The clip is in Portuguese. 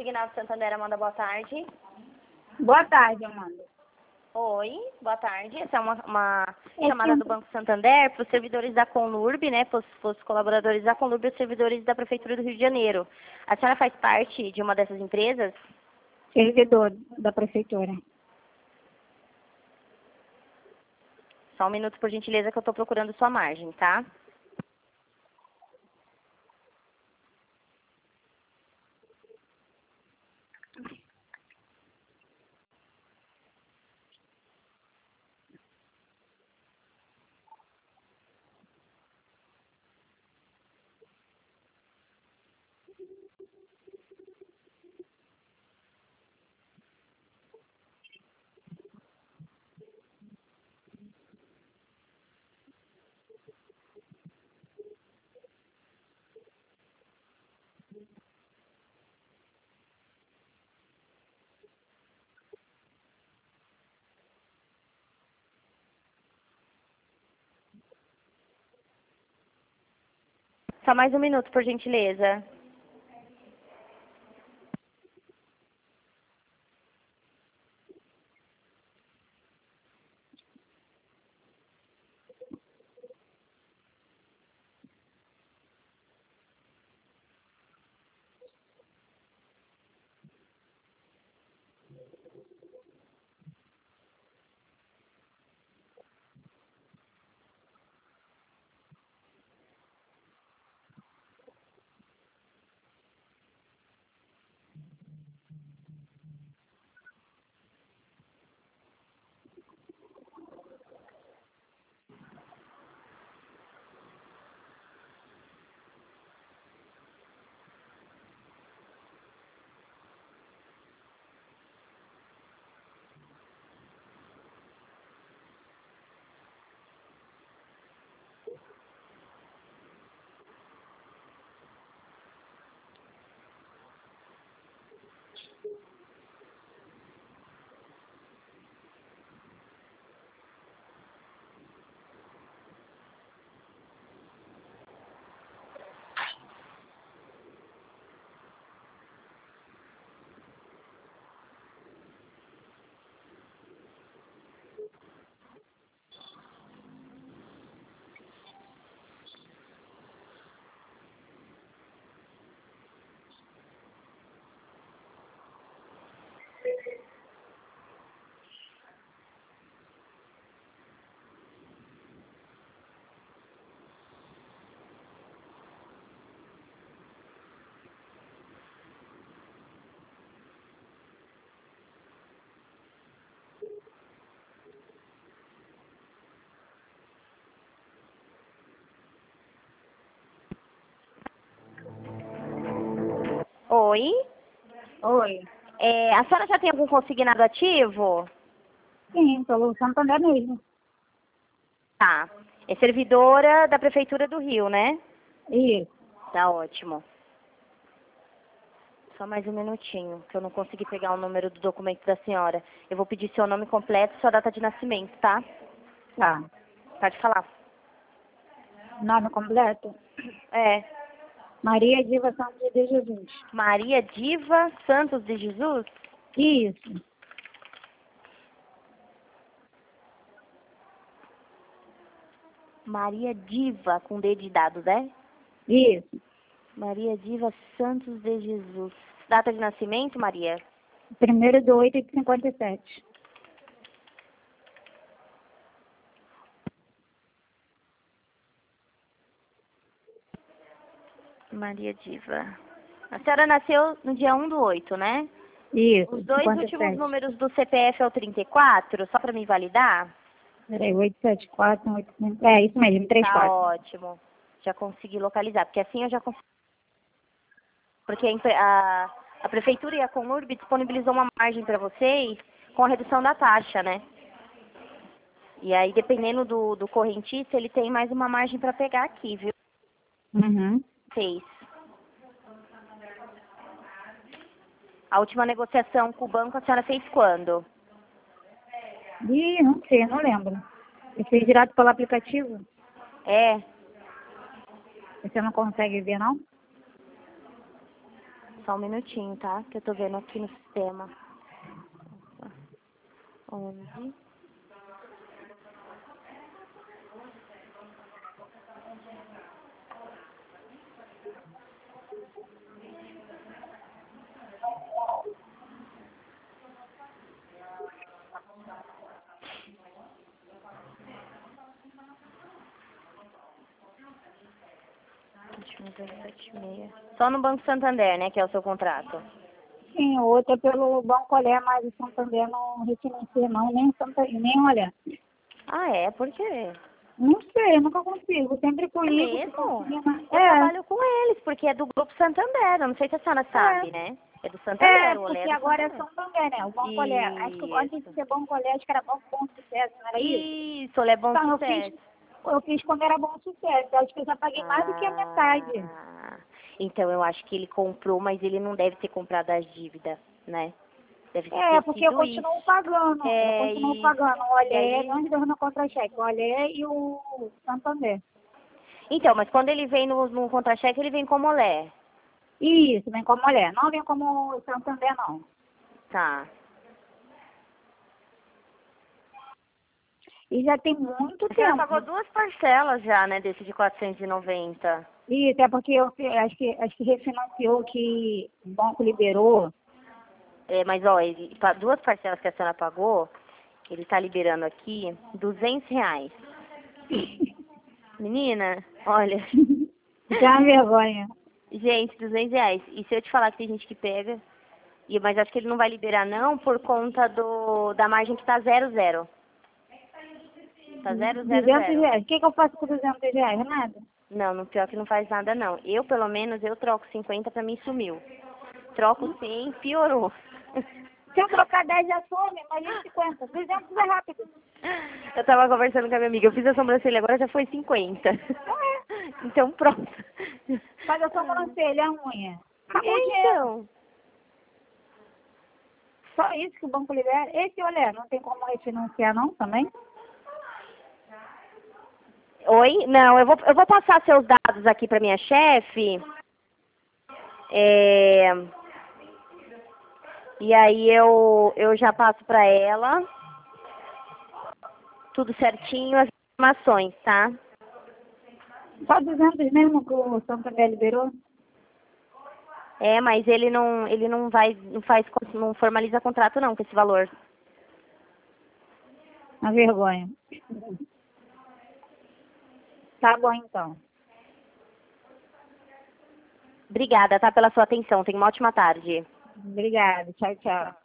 Consignado Santander, Amanda, boa tarde. Boa tarde, Amanda. Oi, boa tarde. Essa é uma chamada do Banco Santander para os servidores da Conlurb, né? Para os colaboradores da Conlurb e os servidores da Prefeitura do Rio de Janeiro. A senhora faz parte de uma dessas empresas? Servidor da Prefeitura. Só um minuto, por gentileza, que eu estou procurando sua margem, tá? Só mais um minuto, por gentileza. Oi? Oi. A senhora já tem algum consignado ativo? Sim, pelo Santander mesmo. Tá. É servidora da Prefeitura do Rio, né? Isso. Tá ótimo. Só mais um minutinho, que eu não consegui pegar o número do documento da senhora. Eu vou pedir seu nome completo e sua data de nascimento, tá? Tá. Pode falar. Nome completo? É. Maria Diva Santos de Jesus. Maria Diva Santos de Jesus? Isso. Maria Diva, com D de dados, é? Isso. Maria Diva Santos de Jesus. Data de nascimento, Maria? 1º de 8 de 57. Maria Diva. A senhora nasceu no dia 1/8, né? Isso. Os dois últimos 57. números do CPF é o 34, só para me validar? Peraí, 874, 85. É, isso mesmo, Tá 34. ótimo. Já consegui localizar, porque assim eu já consigo. Porque a Prefeitura e a Conlurb disponibilizou uma margem para vocês com a redução da taxa, né? E aí, dependendo do correntista, ele tem mais uma margem para pegar aqui, viu? Uhum. Fez. A última negociação com o banco a senhora fez quando? Ih, não sei, não lembro. Eu fiz direto pelo aplicativo. É. Você não consegue ver, não? Só um minutinho, tá? Que eu tô vendo aqui no sistema. 11. Só no Banco Santander, né, que é o seu contrato. Sim, o outro é pelo Banco Olé, mas o Santander não refinancia não, nem o Santander, nem Olé. Ah, é? Por quê? Não sei, nunca consigo. Sempre que eu É ligo, se mesmo? conseguir, Eu trabalho com eles, porque é do Grupo Santander. Eu não sei se a senhora sabe, né? É do Santander, o Olé é porque do agora é Santander. Santander, né? O Banco Olé. Acho que antes de Isso. ser Banco Olé, acho que era Banco Bom Sucesso, não era isso? Isso, Olé Bom Então, Sucesso. eu fiz quando era Bom Sucesso. Acho que eu já paguei mais do que a metade. Ah, então eu acho que ele comprou, mas ele não deve ter comprado as dívidas, né? Deve ter Porque eu sido isso. continuo pagando. Eu É continuo isso. pagando o E Olé, aí... onde deu no contra-cheque. O Olé e o Santander. Então, mas quando ele vem no contra-cheque, ele vem como Olé. Isso, vem como Olé. Não vem como Santander, não. Tá. E já tem muito A senhora tempo. pagou 2 parcelas já, né, desse de 490. Isso, é porque acho que refinanciou que o banco liberou. É, mas, ó, ele, 2 parcelas que a senhora pagou, ele tá liberando aqui R$ 200. Menina, olha, Já é uma vergonha. gente, R$ 200. E se eu te falar que tem gente que pega, mas acho que ele não vai liberar não, por conta da margem que tá 0,0. Tá 200 0,00. reais. O que eu faço com 200 reais? Nada. Não, no pior que não faz nada não. Eu, pelo menos, eu troco 50, pra mim sumiu. Troco 100, piorou. Se eu trocar 10 já some, imagina 50. 200 é rápido. Eu tava conversando com a minha amiga, eu fiz a sobrancelha, agora já foi 50. Então pronto. Faz a sobrancelha, a unha. Acabou o dinheiro. Então, Só isso que o banco libera. Esse, olha, não tem como refinanciar não também? oi? Não, eu vou passar seus dados aqui pra minha chefe. É, e aí eu já passo pra ela tudo certinho, as informações, tá? Só 200 mesmo que o Santander liberou? É, mas não formaliza contrato não com esse valor. Uma vergonha. Tá bom, então. Obrigada, tá, pela sua atenção. Tenha uma ótima tarde. Obrigada. Tchau, tchau.